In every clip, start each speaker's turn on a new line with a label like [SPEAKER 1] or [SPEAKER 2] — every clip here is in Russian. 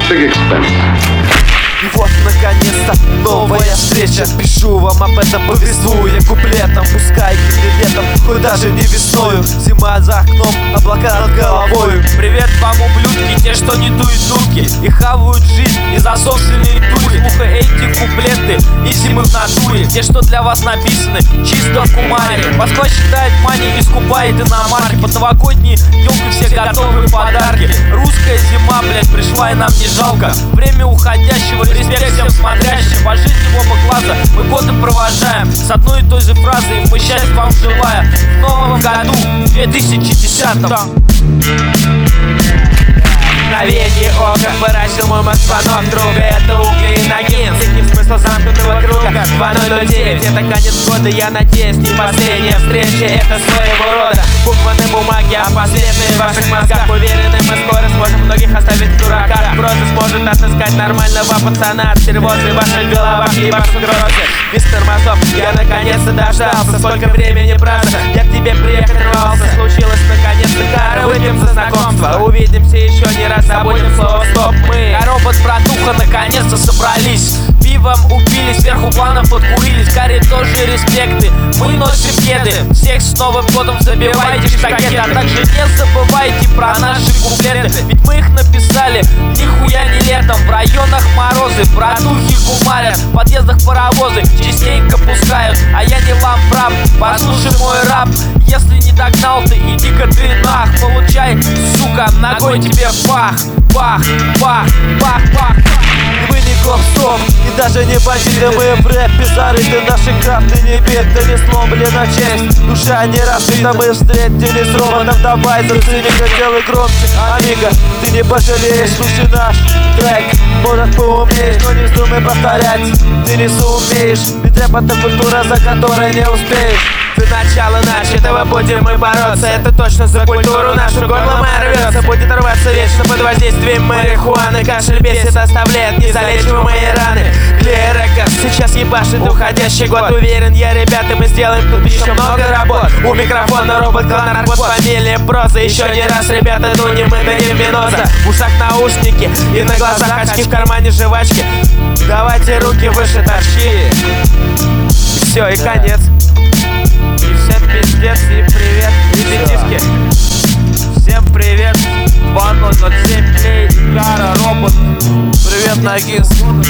[SPEAKER 1] big expense.
[SPEAKER 2] И вот наконец-то новая встреча. Пишу вам об этом, повествуя куплетом. Пускай не летом, хоть даже не весною. Зима за окном, облака над головою.
[SPEAKER 3] Привет вам, ублюдки, те, что не дуют дурки и хавают жизнь из-за собственной дури. Слуха эти куплеты, изи мы в натуре. Те, что для вас написаны, чисто в кумаре. Москва считает мани и скупает иномарки. Под новогодние елки все готовы подарки. Русская зима, блять, пришла и нам не жалко. Время уходящего, респект всем смотрящим. По жизни в оба глаза мы годы провожаем с одной и той же фразой: мы счастья вам желаем в новом году 2010-м. Мгновение ока поразил мой мозгонок друга. Это углеиноген, средний смысл замкнутого круга 2009. Это конец года, я надеюсь, не последняя встреча. Это своего рода буквы на бумаге, а последние в ваших мозгах. Уверены, мы скоро сможем многих оставить в дураках. Просто сможет отыскать нормального пацана от стервозы в ваших головах и ваших угрозы. Без тормозов я наконец-то дождался. Сколько времени, брата, я к тебе приехать рвался. Случилось наконец-то, кара, выпьем за знакомство. Увидимся еще не раз, забудем слово стоп. Мы, робот, братуха, наконец-то собрались. Пивом упили, сверху планом подкурились. Карри тоже респекты, мы носим кеды. Всех с Новым годом забивайте штакеты. А также не забывайте про наши куплеты, ведь мы их написали нихуя не летом. В районах морозы, братухи гумарят, в подъездах паровозы частенько пускают. А я не лампрап, послушай мой рап. Если не догнал ты, иди-ка ты нах. Получай, сука, ногой тебе бах, бах, бах, бах, бах.
[SPEAKER 2] Мы не гоп-стоп, и даже не бандиты. Мы в рэпе зарыты, наши крафты не бед, да не сломлена честь. Душа не разбита, мы встретились с роботом. Давай зацени-ка, делай громче, амиго. Ты не пожалеешь, слушай наш трек. Может поумнеешь, но не вздумай повторять. Ты не сумеешь, ведь рэп это культура, за которой не успеешь.
[SPEAKER 3] До начала начатого будем мы бороться. Это точно за культуру нашу, горло моя рвется. Будет рваться вечно под воздействием марихуаны. Кашель бесит, оставляет незалечиваемые раны. Клей Рекордс сейчас ебашит уходящий год. Уверен я, ребята, мы сделаем тут еще много работ. У микрофона робот, клан, вот фамилия Проза. Еще не раз, ребята, дунем мы дадим веноза. В ушах наушники и на глазах очки, в кармане жвачки. Давайте руки выше тащи. И все, и конец. И всем пиздец, и привет, ребятишки. Всем привет. 2007, Клей, Кара, робот.
[SPEAKER 2] Привет, Нагинс.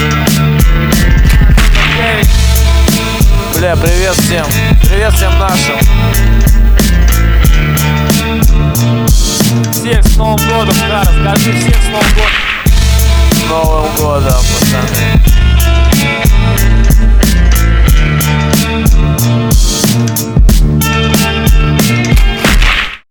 [SPEAKER 2] Бля, привет всем. Привет всем нашим.
[SPEAKER 3] Всех с Новым годом, Кара, скажи всех с Новым годом.
[SPEAKER 2] С Новым годом, пацаны.